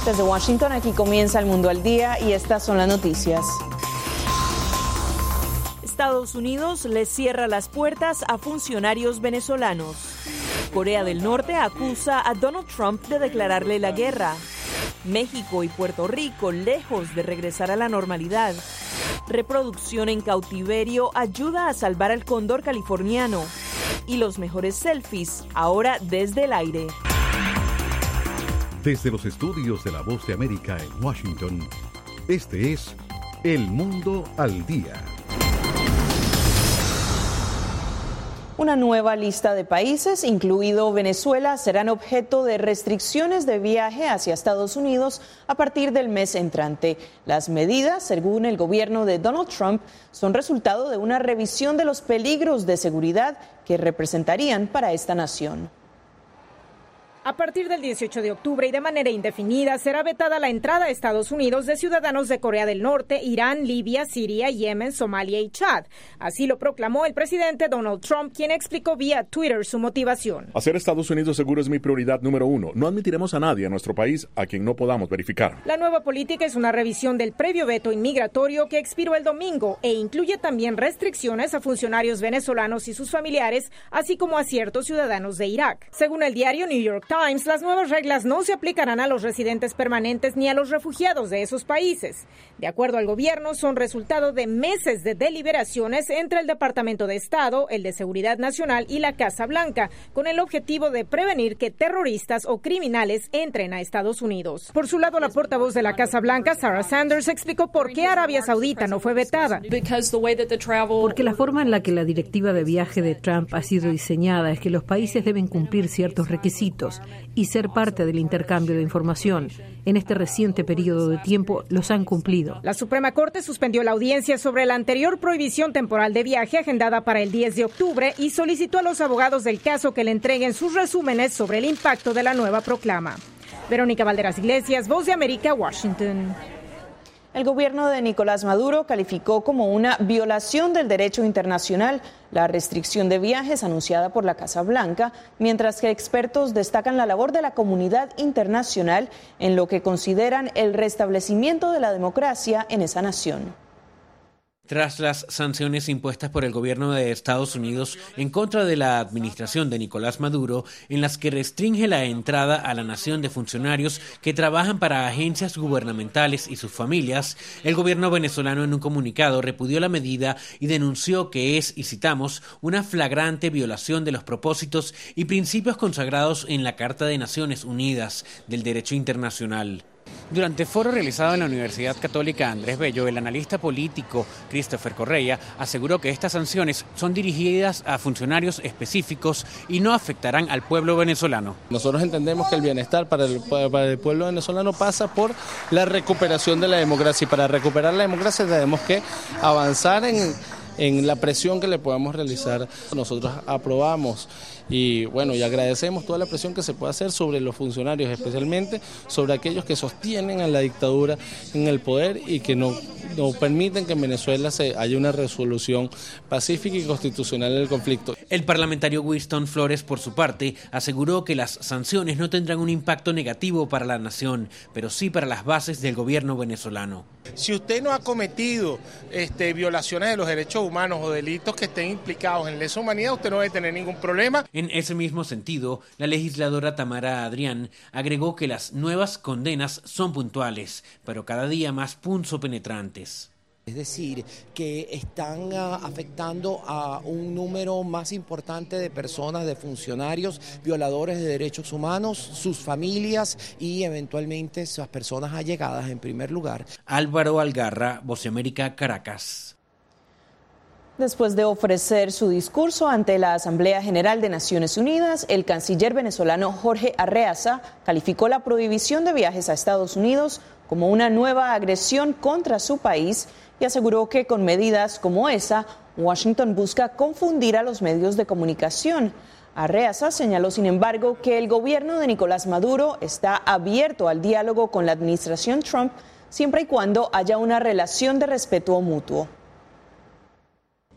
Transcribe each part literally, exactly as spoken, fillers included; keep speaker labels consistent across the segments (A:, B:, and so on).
A: Desde Washington, aquí comienza El Mundo al Día y estas son las noticias.
B: Estados Unidos les cierra las puertas a funcionarios venezolanos. Corea del Norte acusa a Donald Trump de declararle la guerra. México y Puerto Rico lejos de regresar a la normalidad. Reproducción en cautiverio ayuda a salvar al cóndor californiano. Y los mejores selfies, ahora desde el aire.
C: Desde los estudios de La Voz de América en Washington, este es El Mundo al Día.
A: Una nueva lista de países, incluido Venezuela, serán objeto de restricciones de viaje hacia Estados Unidos a partir del mes entrante. Las medidas, según el gobierno de Donald Trump, son resultado de una revisión de los peligros de seguridad que representarían para esta nación.
D: A partir del dieciocho de octubre y de manera indefinida será vetada la entrada a Estados Unidos de ciudadanos de Corea del Norte, Irán, Libia, Siria, Yemen, Somalia y Chad. Así lo proclamó el presidente Donald Trump, quien explicó vía Twitter su motivación.
E: Hacer Estados Unidos seguro es mi prioridad número uno. No admitiremos a nadie a nuestro país a quien no podamos verificar.
D: La nueva política es una revisión del previo veto inmigratorio que expiró el domingo e incluye también restricciones a funcionarios venezolanos y sus familiares, así como a ciertos ciudadanos de Irak. Según el diario New York Times, las nuevas reglas no se aplicarán a los residentes permanentes ni a los refugiados de esos países. De acuerdo al gobierno, son resultado de meses de deliberaciones entre el Departamento de Estado, el de Seguridad Nacional y la Casa Blanca, con el objetivo de prevenir que terroristas o criminales entren a Estados Unidos. Por su lado, la portavoz de la Casa Blanca, Sarah Sanders, explicó por qué Arabia Saudita no fue vetada.
F: Porque la forma en la que la directiva de viaje de Trump ha sido diseñada es que los países deben cumplir ciertos requisitos y ser parte del intercambio de información. En este reciente periodo de tiempo los han cumplido.
D: La Suprema Corte suspendió la audiencia sobre la anterior prohibición temporal de viaje agendada para el diez de octubre y solicitó a los abogados del caso que le entreguen sus resúmenes sobre el impacto de la nueva proclama. Verónica Valderas Iglesias, Voz de América, Washington.
A: El gobierno de Nicolás Maduro calificó como una violación del derecho internacional la restricción de viajes anunciada por la Casa Blanca, mientras que expertos destacan la labor de la comunidad internacional en lo que consideran el restablecimiento de la democracia en esa nación.
G: Tras las sanciones impuestas por el gobierno de Estados Unidos en contra de la administración de Nicolás Maduro, en las que restringe la entrada a la nación de funcionarios que trabajan para agencias gubernamentales y sus familias, el gobierno venezolano en un comunicado repudió la medida y denunció que es, y citamos, una flagrante violación de los propósitos y principios consagrados en la Carta de Naciones Unidas del Derecho Internacional. Durante foro realizado en la Universidad Católica Andrés Bello, el analista político Christopher Correa aseguró que estas sanciones son dirigidas a funcionarios específicos y no afectarán al pueblo venezolano.
H: Nosotros entendemos que el bienestar para el, para el pueblo venezolano pasa por la recuperación de la democracia y para recuperar la democracia tenemos que avanzar en, en la presión que le podamos realizar. Nosotros aprobamos y bueno, y agradecemos toda la presión que se puede hacer sobre los funcionarios, especialmente sobre aquellos que sostienen a la dictadura en el poder y que no, no permiten que en Venezuela se haya una resolución pacífica y constitucional del conflicto.
G: El parlamentario Winston Flores, por su parte, aseguró que las sanciones no tendrán un impacto negativo para la nación, pero sí para las bases del gobierno venezolano.
I: Si usted no ha cometido este, violaciones de los derechos humanos o delitos que estén implicados en lesa humanidad, usted no debe tener ningún problema.
G: En ese mismo sentido, la legisladora Tamara Adrián agregó que las nuevas condenas son puntuales, pero cada día más punzopenetrantes.
J: Es decir, que están uh, afectando a un número más importante de personas, de funcionarios, violadores de derechos humanos, sus familias y eventualmente sus personas allegadas en primer lugar.
G: Álvaro Algarra, Voz de América, Caracas.
A: Después de ofrecer su discurso ante la Asamblea General de Naciones Unidas, el canciller venezolano Jorge Arreaza calificó la prohibición de viajes a Estados Unidos como una nueva agresión contra su país y aseguró que con medidas como esa, Washington busca confundir a los medios de comunicación. Arreaza señaló, sin embargo, que el gobierno de Nicolás Maduro está abierto al diálogo con la administración Trump siempre y cuando haya una relación de respeto mutuo.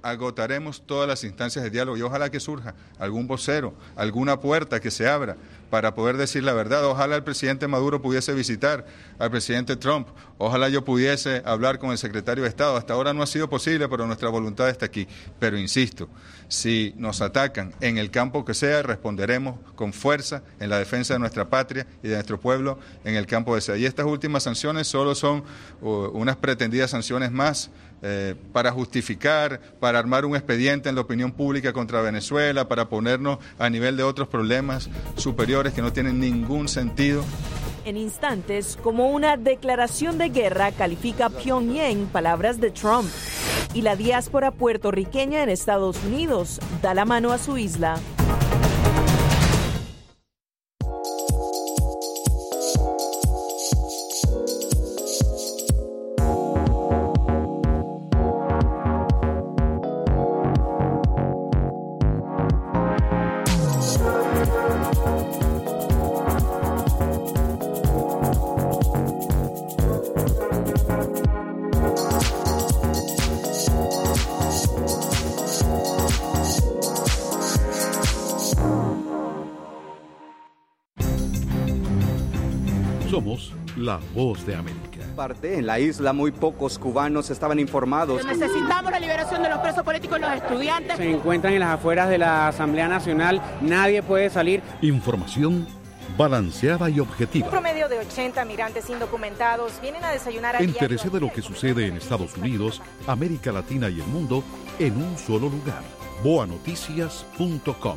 K: Agotaremos todas las instancias de diálogo y ojalá que surja algún vocero, alguna puerta que se abra para poder decir la verdad. Ojalá el presidente Maduro pudiese visitar al presidente Trump, ojalá yo pudiese hablar con el secretario de Estado. Hasta ahora no ha sido posible, pero nuestra voluntad está aquí. Pero insisto, si nos atacan en el campo que sea, responderemos con fuerza en la defensa de nuestra patria y de nuestro pueblo en el campo que sea. Y estas últimas sanciones solo son uh, unas pretendidas sanciones más eh, para justificar, para armar un expediente en la opinión pública contra Venezuela, para ponernos a nivel de otros problemas superiores que no tienen ningún sentido.
B: En instantes, como una declaración de guerra, califica Pyongyang palabras de Trump. Y la diáspora puertorriqueña en Estados Unidos da la mano a su isla.
C: Somos la voz de América.
L: Parte en la isla muy pocos cubanos estaban informados.
M: Necesitamos la liberación de los presos políticos y los estudiantes.
N: Se encuentran en las afueras de la Asamblea Nacional, nadie puede salir.
C: Información balanceada y objetiva.
D: Un promedio de ochenta migrantes indocumentados vienen a desayunar a
C: Entérese de lo que sucede en Estados Unidos, América Latina y el mundo en un solo lugar. boa noticias punto com.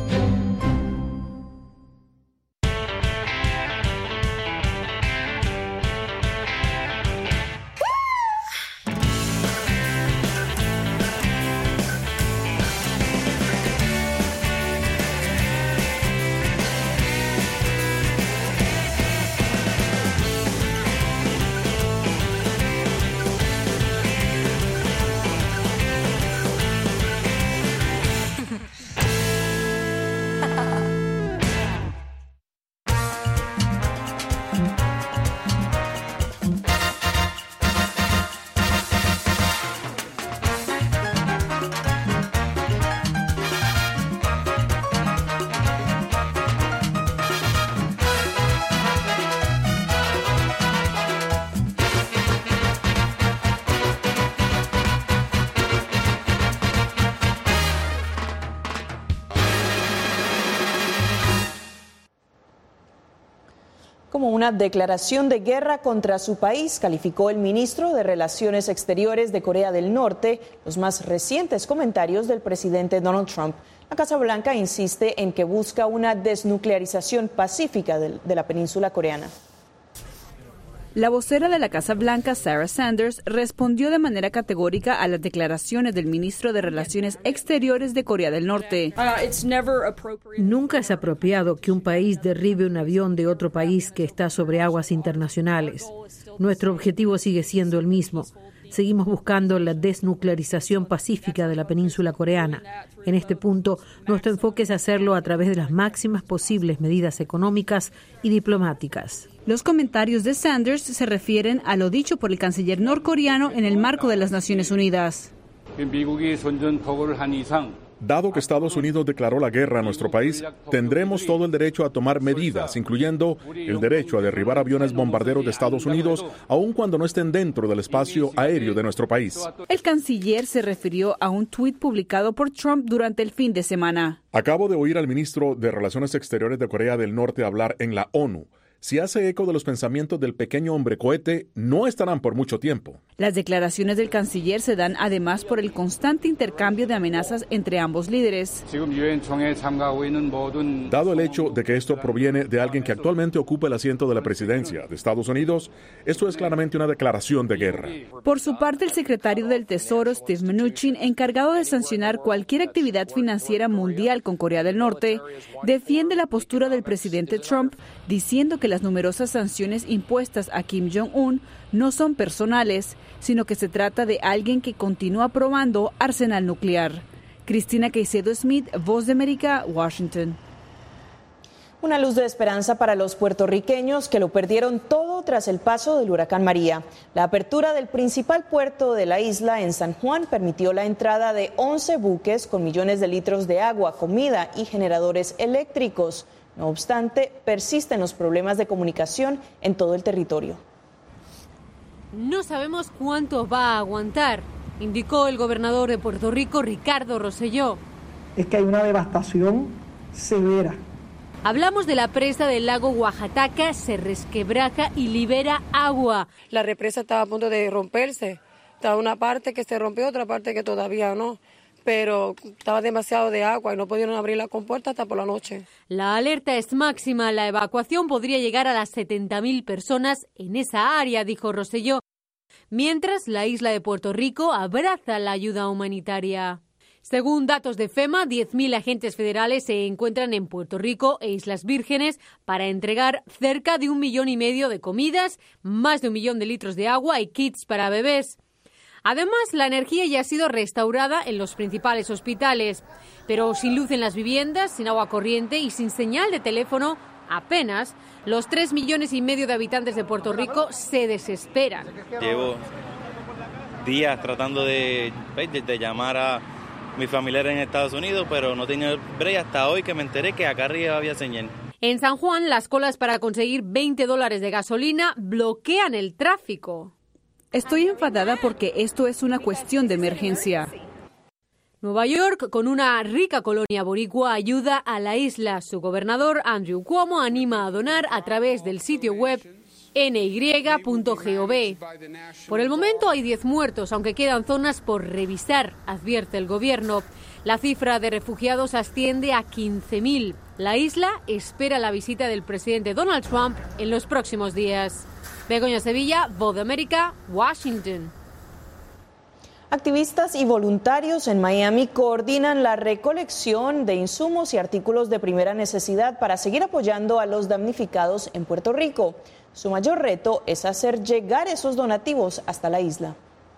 A: Como una declaración de guerra contra su país, calificó el ministro de Relaciones Exteriores de Corea del Norte los más recientes comentarios del presidente Donald Trump. La Casa Blanca insiste en que busca una desnuclearización pacífica de, de la península coreana.
O: La vocera de la Casa Blanca, Sarah Sanders, respondió de manera categórica a las declaraciones del ministro de Relaciones Exteriores de Corea del Norte.
F: Nunca es apropiado que un país derribe un avión de otro país que está sobre aguas internacionales. Nuestro objetivo sigue siendo el mismo. Seguimos buscando la desnuclearización pacífica de la península coreana. En este punto, nuestro enfoque es hacerlo a través de las máximas posibles medidas económicas y diplomáticas.
O: Los comentarios de Sanders se refieren a lo dicho por el canciller norcoreano en el marco de las Naciones Unidas.
E: Dado que Estados Unidos declaró la guerra a nuestro país, tendremos todo el derecho a tomar medidas, incluyendo el derecho a derribar aviones bombarderos de Estados Unidos, aun cuando no estén dentro del espacio aéreo de nuestro país.
O: El canciller se refirió a un tuit publicado por Trump durante el fin de semana.
E: Acabo de oír al ministro de Relaciones Exteriores de Corea del Norte hablar en la ONU. Si hace eco de los pensamientos del pequeño hombre cohete, no estarán por mucho tiempo.
O: Las declaraciones del canciller se dan además por el constante intercambio de amenazas entre ambos líderes.
E: Dado el hecho de que esto proviene de alguien que actualmente ocupa el asiento de la presidencia de Estados Unidos, esto es claramente una declaración de guerra.
O: Por su parte, el secretario del Tesoro, Steve Mnuchin, encargado de sancionar cualquier actividad financiera mundial con Corea del Norte, defiende la postura del presidente Trump, diciendo que las numerosas sanciones impuestas a Kim Jong-un no son personales, sino que se trata de alguien que continúa probando arsenal nuclear. Cristina Caicedo Smith, Voz de América, Washington.
A: Una luz de esperanza para los puertorriqueños que lo perdieron todo tras el paso del huracán María. La apertura del principal puerto de la isla en San Juan permitió la entrada de once buques con millones de litros de agua, comida y generadores eléctricos. No obstante, persisten los problemas de comunicación en todo el territorio.
P: No sabemos cuánto va a aguantar, indicó el gobernador de Puerto Rico, Ricardo Rosselló.
Q: Es que hay una devastación severa.
P: Hablamos de la presa del lago Oaxaca, se resquebraja y libera agua.
R: La represa estaba a punto de romperse. Estaba una parte que se rompió, otra parte que todavía no. Pero estaba demasiado de agua y no pudieron abrir la compuerta hasta por la noche.
P: La alerta es máxima. La evacuación podría llegar a las setenta mil personas en esa área, dijo Rosselló. Mientras, la isla de Puerto Rico abraza la ayuda humanitaria. Según datos de FEMA, diez mil agentes federales se encuentran en Puerto Rico e Islas Vírgenes para entregar cerca de un millón y medio de comidas, más de un millón de litros de agua y kits para bebés. Además, la energía ya ha sido restaurada en los principales hospitales, pero sin luz en las viviendas, sin agua corriente y sin señal de teléfono, apenas, los tres millones y medio de habitantes de Puerto Rico se desesperan.
S: Llevo días tratando de, de, de llamar a mis familiares en Estados Unidos, pero no tenía break hasta hoy que me enteré que acá arriba había señal.
P: En San Juan, las colas para conseguir veinte dólares de gasolina bloquean el tráfico.
O: Estoy enfadada porque esto es una cuestión de emergencia.
P: Nueva York, con una rica colonia boricua, ayuda a la isla. Su gobernador, Andrew Cuomo, anima a donar a través del sitio web ene y punto gov. Por el momento hay diez muertos, aunque quedan zonas por revisar, advierte el gobierno. La cifra de refugiados asciende a quince mil. La isla espera la visita del presidente Donald Trump en los próximos días. Begoña Sevilla, Voz de América, Washington.
A: Activistas y voluntarios en Miami coordinan la recolección de insumos y artículos de primera necesidad para seguir apoyando a los damnificados en Puerto Rico. Su mayor reto es hacer llegar esos donativos hasta la isla.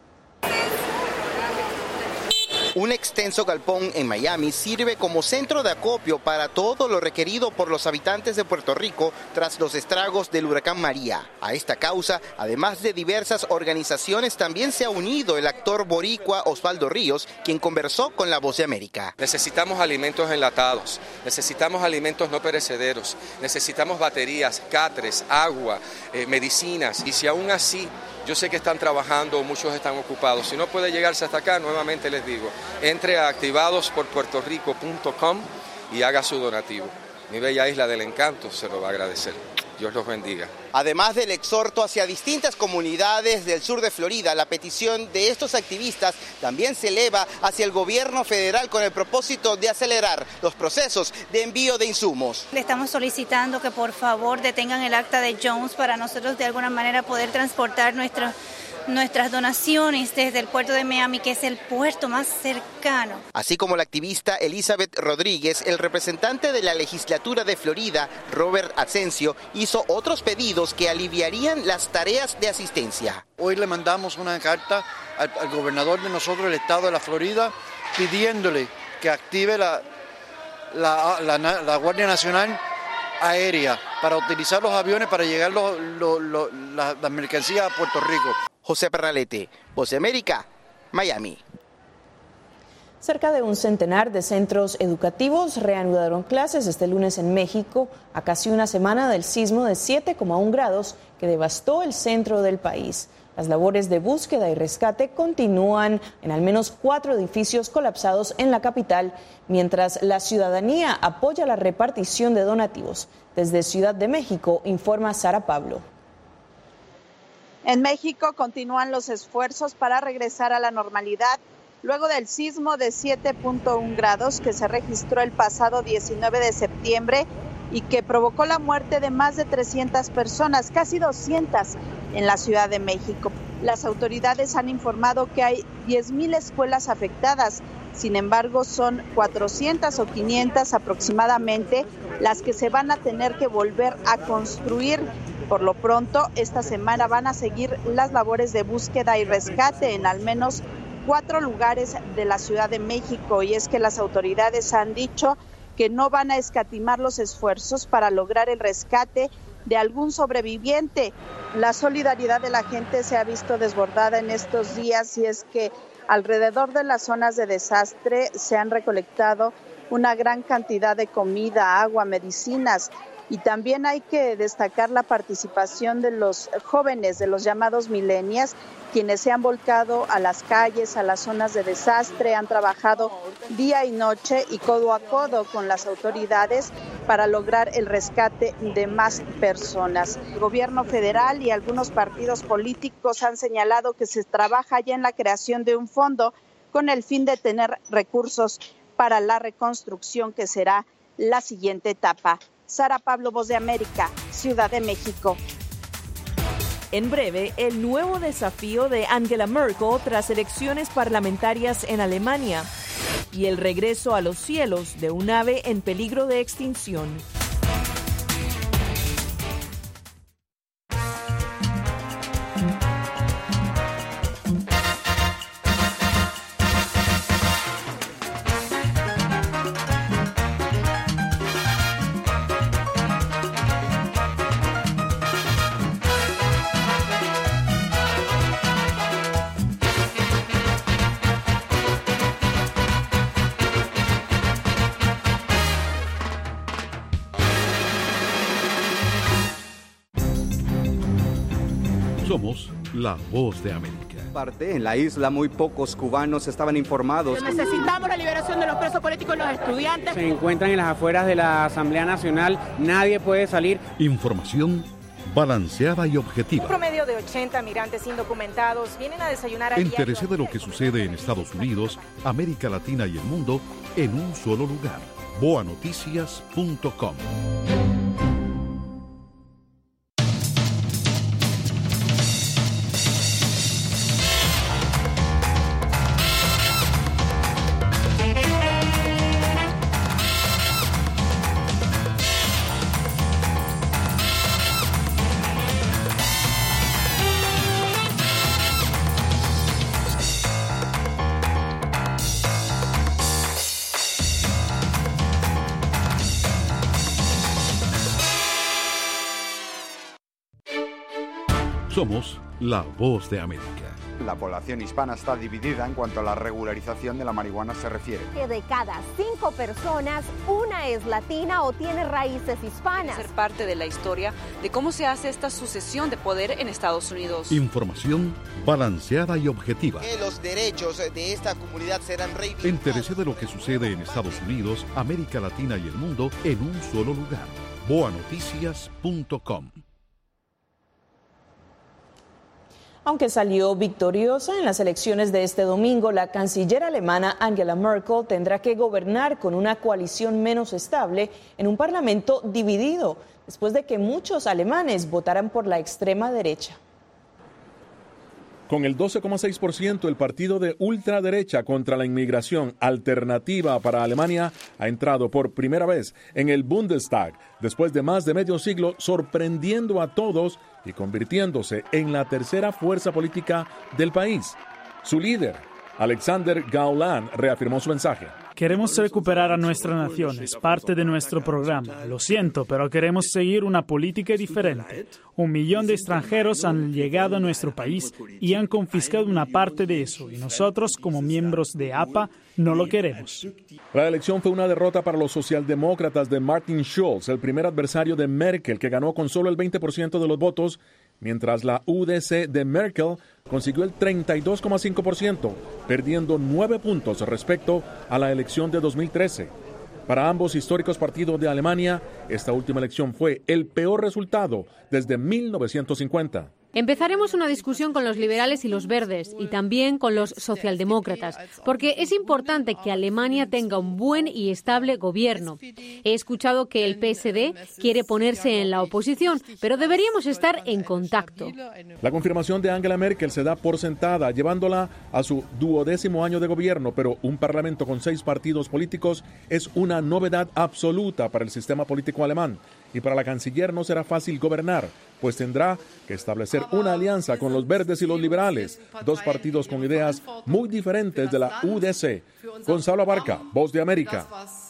T: Un extenso galpón en Miami sirve como centro de acopio para todo lo requerido por los habitantes de Puerto Rico tras los estragos del huracán María. A esta causa, además de diversas organizaciones, también se ha unido el actor boricua Osvaldo Ríos, quien conversó con La Voz de América.
U: Necesitamos alimentos enlatados, necesitamos alimentos no perecederos, necesitamos baterías, catres, agua, eh, medicinas, y si aún así yo sé que están trabajando, muchos están ocupados. Si no puede llegarse hasta acá, nuevamente les digo, entre a activados por puerto rico punto com y haga su donativo. Mi bella isla del encanto se lo va a agradecer. Dios los bendiga.
T: Además del exhorto hacia distintas comunidades del sur de Florida, la petición de estos activistas también se eleva hacia el gobierno federal con el propósito de acelerar los procesos de envío de insumos.
V: Le estamos solicitando que por favor detengan el acta de Jones para nosotros de alguna manera poder transportar nuestros nuestras donaciones desde el puerto de Miami, que es el puerto más cercano.
T: Así como la activista Elizabeth Rodríguez, el representante de la legislatura de Florida, Robert Asensio, hizo otros pedidos que aliviarían las tareas de asistencia.
W: Hoy le mandamos una carta al, al gobernador de nosotros, el estado de la Florida, pidiéndole que active la, la, la, la, la Guardia Nacional Aérea para utilizar los aviones para llegar lo, lo, lo, la, la mercancía a Puerto Rico.
T: José Pernalete, Voz de América, Miami.
A: Cerca de un centenar de centros educativos reanudaron clases este lunes en México, a casi una semana del sismo de siete coma uno grados que devastó el centro del país. Las labores de búsqueda y rescate continúan en al menos cuatro edificios colapsados en la capital, mientras la ciudadanía apoya la repartición de donativos. Desde Ciudad de México, informa Sara Pablo.
X: En México continúan los esfuerzos para regresar a la normalidad luego del sismo de siete punto uno grados que se registró el pasado diecinueve de septiembre y que provocó la muerte de más de trescientas personas, casi doscientas en la Ciudad de México. Las autoridades han informado que hay diez mil escuelas afectadas, sin embargo son cuatrocientas o quinientas aproximadamente las que se van a tener que volver a construir. Por lo pronto, esta semana van a seguir las labores de búsqueda y rescate en al menos cuatro lugares de la Ciudad de México, y es que las autoridades han dicho que no van a escatimar los esfuerzos para lograr el rescate de algún sobreviviente. La solidaridad de la gente se ha visto desbordada en estos días, y es que alrededor de las zonas de desastre se han recolectado una gran cantidad de comida, agua, medicinas. Y también hay que destacar la participación de los jóvenes, de los llamados millennials, quienes se han volcado a las calles, a las zonas de desastre, han trabajado día y noche y codo a codo con las autoridades para lograr el rescate de más personas. El gobierno federal y algunos partidos políticos han señalado que se trabaja ya en la creación de un fondo con el fin de tener recursos para la reconstrucción, que será la siguiente etapa. Sara Pablo, Voz de América, Ciudad de México.
B: En breve, el nuevo desafío de Angela Merkel tras elecciones parlamentarias en Alemania y el regreso a los cielos de un ave en peligro de extinción.
C: Somos la Voz de América.
L: Parte en la isla muy pocos cubanos estaban informados.
M: Necesitamos la liberación de los presos políticos y los estudiantes.
N: Se encuentran en las afueras de la Asamblea Nacional, nadie puede salir.
C: Información balanceada y objetiva.
D: Un promedio de ochenta migrantes indocumentados vienen a desayunar a
C: Entérese de lo que sucede en Estados Unidos, América Latina y el mundo en un solo lugar. boa noticias punto com. Somos la Voz de América.
G: La población hispana está dividida en cuanto a la regularización de la marihuana se refiere.
H: Que de cada cinco personas, una es latina o tiene raíces hispanas.
I: Ser parte de la historia de cómo se hace esta sucesión de poder en Estados Unidos.
C: Información balanceada y objetiva.
T: Que los derechos de esta comunidad serán reivindicados.
C: Entérese de lo que sucede en Estados Unidos, América Latina y el mundo en un solo lugar. boa noticias punto com.
A: Aunque salió victoriosa en las elecciones de este domingo, la canciller alemana Angela Merkel tendrá que gobernar con una coalición menos estable en un parlamento dividido, después de que muchos alemanes votaran por la extrema derecha.
E: Con el doce coma seis por ciento, el partido de ultraderecha contra la inmigración Alternativa para Alemania ha entrado por primera vez en el Bundestag, después de más de medio siglo, sorprendiendo a todos y convirtiéndose en la tercera fuerza política del país. Su líder, Alexander Gauland, reafirmó su mensaje.
J: Queremos recuperar a nuestra nación, es parte de nuestro programa. Lo siento, pero queremos seguir una política diferente. Un millón de extranjeros han llegado a nuestro país y han confiscado una parte de eso, y nosotros, como miembros de A P A, no lo queremos.
E: La elección fue una derrota para los socialdemócratas de Martin Schulz, el primer adversario de Merkel, que ganó con solo el veinte por ciento de los votos, mientras la U D C de Merkel consiguió el treinta y dos coma cinco por ciento, perdiendo nueve puntos respecto a la elección de dos mil trece. Para ambos históricos partidos de Alemania, esta última elección fue el peor resultado desde mil novecientos cincuenta.
P: Empezaremos una discusión con los liberales y los verdes y también con los socialdemócratas, porque es importante que Alemania tenga un buen y estable gobierno. He escuchado que el P S D quiere ponerse en la oposición, pero deberíamos estar en contacto.
E: La confirmación de Angela Merkel se da por sentada, llevándola a su duodécimo año de gobierno, pero un parlamento con seis partidos políticos es una novedad absoluta para el sistema político alemán. Y para la canciller no será fácil gobernar, pues tendrá que establecer una alianza con los verdes y los liberales, dos partidos con ideas muy diferentes de la U D C. Gonzalo Abarca, Voz de América.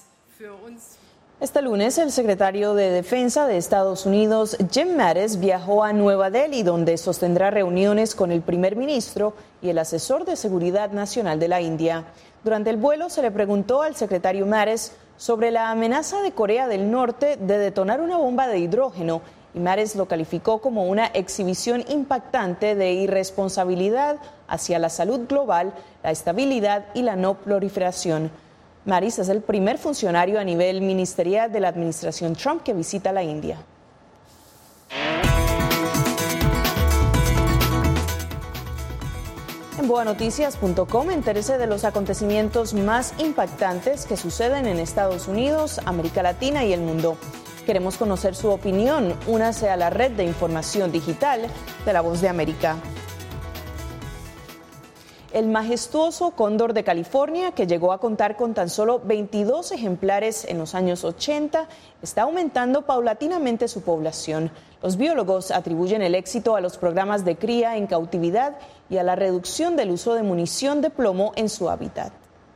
A: Este lunes, el secretario de Defensa de Estados Unidos, Jim Mattis, viajó a Nueva Delhi, donde sostendrá reuniones con el primer ministro y el asesor de Seguridad Nacional de la India. Durante el vuelo se le preguntó al secretario Mattis sobre la amenaza de Corea del Norte de detonar una bomba de hidrógeno, y Mattis lo calificó como una exhibición impactante de irresponsabilidad hacia la salud global, la estabilidad y la no proliferación. Mattis es el primer funcionario a nivel ministerial de la administración Trump que visita la India. En boa noticias punto com, entérese de los acontecimientos más impactantes que suceden en Estados Unidos, América Latina y el mundo. Queremos conocer su opinión. Únase a la red de información digital de La Voz de América. El majestuoso cóndor de California, que llegó a contar con tan solo veintidós ejemplares en los años ochenta, está aumentando paulatinamente su población. Los biólogos atribuyen el éxito a los programas de cría en cautividad y a la reducción del uso de munición de plomo en su hábitat.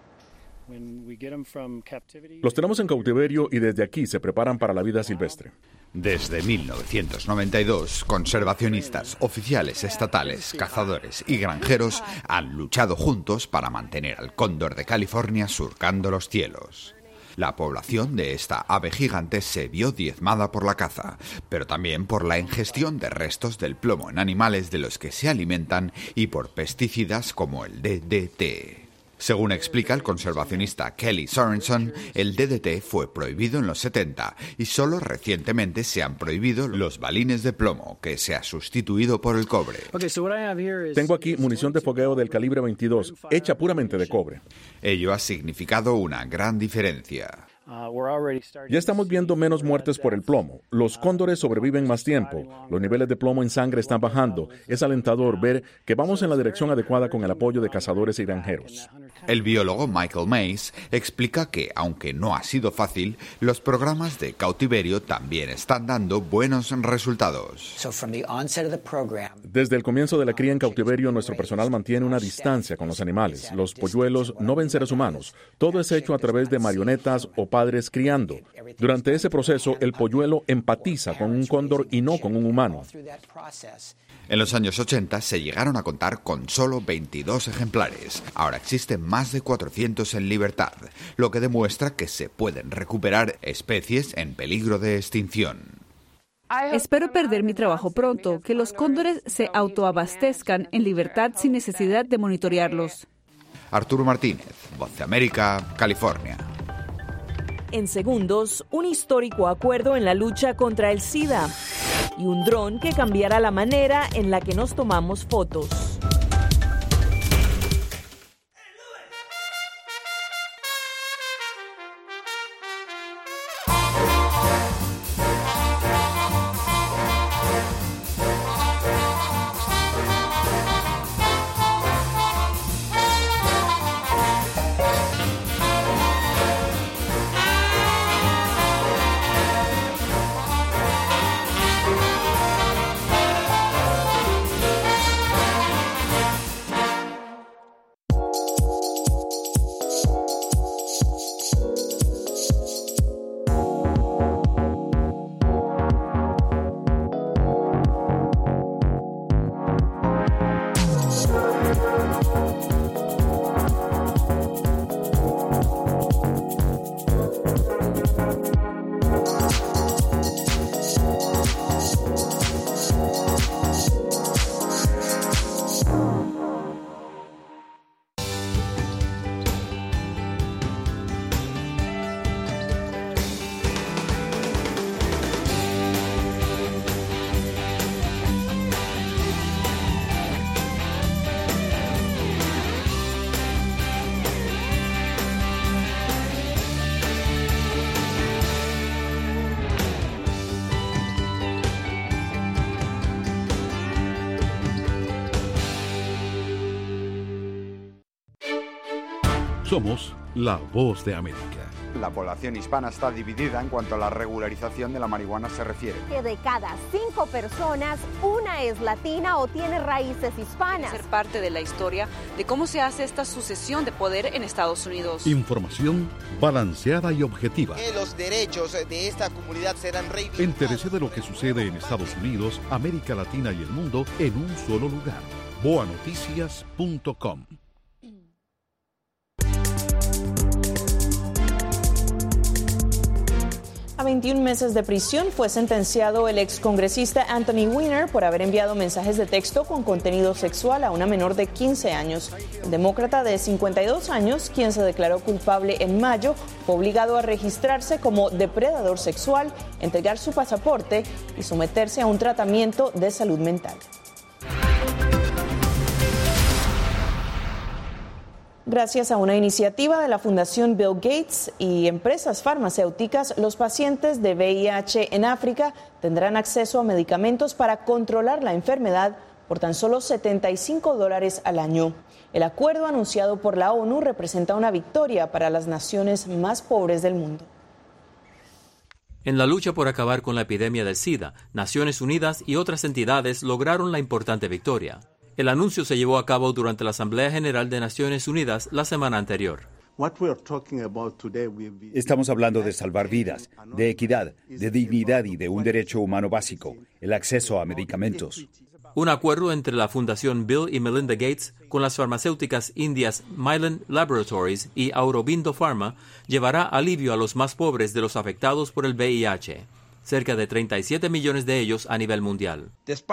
E: Los tenemos en cautiverio y desde aquí se preparan para la vida silvestre.
F: Desde mil novecientos noventa y dos, conservacionistas, oficiales estatales, cazadores y granjeros han luchado juntos para mantener al cóndor de California surcando los cielos. La población de esta ave gigante se vio diezmada por la caza, pero también por la ingestión de restos del plomo en animales de los que se alimentan y por pesticidas como el D D T. Según explica el conservacionista Kelly Sorenson, el D D T fue prohibido en los setenta y solo recientemente se han prohibido los balines de plomo, que se ha sustituido por el cobre.
E: Tengo aquí munición de fogueo del calibre veintidós, hecha puramente de cobre.
F: Ello ha significado una gran diferencia.
E: Ya estamos viendo menos muertes por el plomo. Los cóndores sobreviven más tiempo. Los niveles de plomo en sangre están bajando. Es alentador ver que vamos en la dirección adecuada con el apoyo de cazadores y granjeros.
F: El biólogo Michael Mays explica que, aunque no ha sido fácil, los programas de cautiverio también están dando buenos resultados.
E: Desde el comienzo de la cría en cautiverio, nuestro personal mantiene una distancia con los animales. Los polluelos no ven seres humanos. Todo es hecho a través de marionetas o padres criando. Durante ese proceso, el polluelo empatiza con un cóndor y no con un humano.
F: En los años ochenta se llegaron a contar con solo veintidós ejemplares. Ahora existen más de cuatrocientos en libertad, lo que demuestra que se pueden recuperar especies en peligro de extinción.
O: Espero perder mi trabajo pronto, que los cóndores se autoabastezcan en libertad sin necesidad de monitorearlos.
F: Arturo Martínez, Voz de América, California.
B: En segundos, un histórico acuerdo en la lucha contra el SIDA y un dron que cambiará la manera en la que nos tomamos fotos.
C: Somos La Voz de América.
G: La población hispana está dividida en cuanto a la regularización de la marihuana se refiere.
H: Que de cada cinco personas, una es latina o tiene raíces hispanas.
I: Ser parte de la historia de cómo se hace esta sucesión de poder en Estados Unidos.
C: Información balanceada y objetiva.
T: Que los derechos de esta comunidad serán reivindicados.
C: Entérese de lo que sucede en Estados Unidos, América Latina y el mundo en un solo lugar. boa noticias punto com.
A: veintiún meses de prisión fue sentenciado el excongresista Anthony Weiner por haber enviado mensajes de texto con contenido sexual a una menor de quince años. El demócrata de cincuenta y dos años, quien se declaró culpable en mayo, fue obligado a registrarse como depredador sexual, entregar su pasaporte y someterse a un tratamiento de salud mental. Gracias a una iniciativa de la Fundación Bill Gates y empresas farmacéuticas, los pacientes de V I H en África tendrán acceso a medicamentos para controlar la enfermedad por tan solo setenta y cinco dólares al año. El acuerdo anunciado por la ONU representa una victoria para las naciones más pobres del mundo.
K: En la lucha por acabar con la epidemia del SIDA, Naciones Unidas y otras entidades lograron la importante victoria. El anuncio se llevó a cabo durante la Asamblea General de Naciones Unidas la semana anterior.
Q: Estamos hablando de salvar vidas, de equidad, de dignidad y de un derecho humano básico, el acceso a medicamentos.
K: Un acuerdo entre la Fundación Bill y Melinda Gates con las farmacéuticas indias Mylan Laboratories y Aurobindo Pharma llevará alivio a los más pobres de los afectados por el V I H. Cerca de treinta y siete millones de ellos a nivel mundial.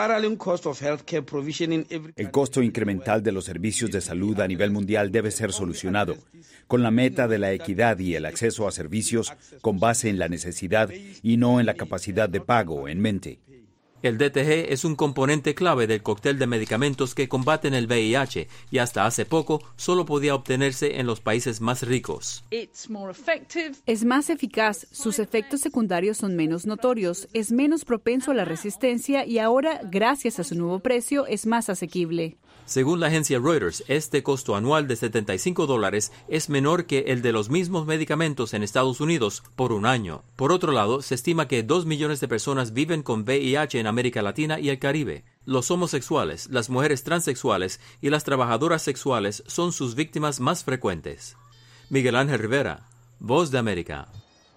Q: El costo incremental de los servicios de salud a nivel mundial debe ser solucionado, con la meta de la equidad y el acceso a servicios con base en la necesidad y no en la capacidad de pago en mente.
K: El D T G es un componente clave del cóctel de medicamentos que combaten el V I H y hasta hace poco solo podía obtenerse en los países más ricos.
O: Es más eficaz, sus efectos secundarios son menos notorios, es menos propenso a la resistencia y ahora, gracias a su nuevo precio, es más asequible.
K: Según la agencia Reuters, este costo anual de setenta y cinco dólares es menor que el de los mismos medicamentos en Estados Unidos por un año. Por otro lado, se estima que dos millones de personas viven con V I H en América Latina y el Caribe. Los homosexuales, las mujeres transexuales y las trabajadoras sexuales son sus víctimas más frecuentes. Miguel Ángel Rivera, Voz de América.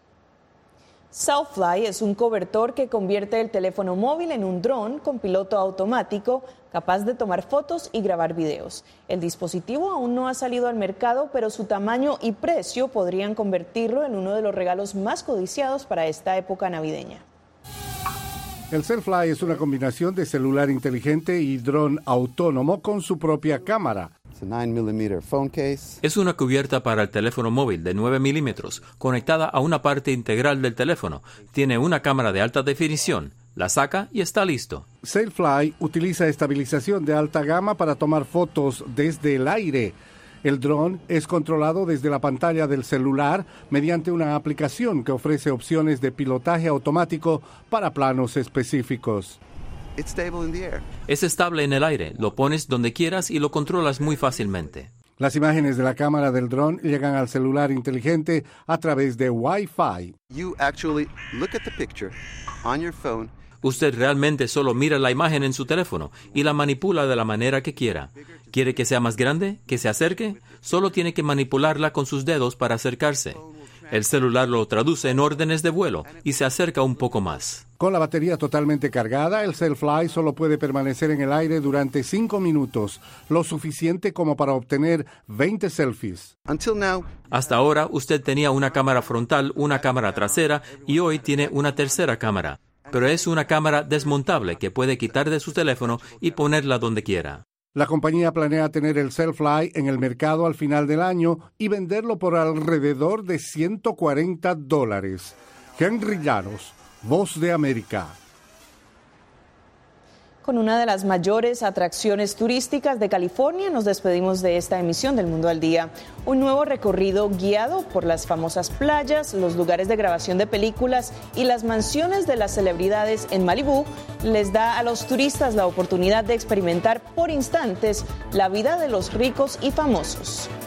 A: Selfly es un cobertor que convierte el teléfono móvil en un dron con piloto automático capaz de tomar fotos y grabar videos. El dispositivo aún no ha salido al mercado, pero su tamaño y precio podrían convertirlo en uno de los regalos más codiciados para esta época navideña.
R: El Selfly es una combinación de celular inteligente y dron autónomo con su propia cámara.
K: Es una cubierta para el teléfono móvil de nueve milímetros, conectada a una parte integral del teléfono. Tiene una cámara de alta definición. La saca y está listo.
R: Selfly utiliza estabilización de alta gama para tomar fotos desde el aire. El dron es controlado desde la pantalla del celular mediante una aplicación que ofrece opciones de pilotaje automático para planos específicos.
K: Es estable en el aire, lo pones donde quieras y lo controlas muy fácilmente.
R: Las imágenes de la cámara del dron llegan al celular inteligente a través de Wi-Fi.
K: Usted realmente solo mira la imagen en su teléfono y la manipula de la manera que quiera. ¿Quiere que sea más grande? ¿Que se acerque? Solo tiene que manipularla con sus dedos para acercarse. El celular lo traduce en órdenes de vuelo y se acerca un poco más.
R: Con la batería totalmente cargada, el Selfly solo puede permanecer en el aire durante cinco minutos, lo suficiente como para obtener veinte selfies.
K: Hasta ahora, usted tenía una cámara frontal, una cámara trasera y hoy tiene una tercera cámara. Pero es una cámara desmontable que puede quitar de su teléfono y ponerla donde quiera.
R: La compañía planea tener el Selfly en el mercado al final del año y venderlo por alrededor de ciento cuarenta dólares. Henry Llanos, Voz de América.
A: Con una de las mayores atracciones turísticas de California, nos despedimos de esta emisión del Mundo al Día. Un nuevo recorrido guiado por las famosas playas, los lugares de grabación de películas y las mansiones de las celebridades en Malibú les da a los turistas la oportunidad de experimentar por instantes la vida de los ricos y famosos.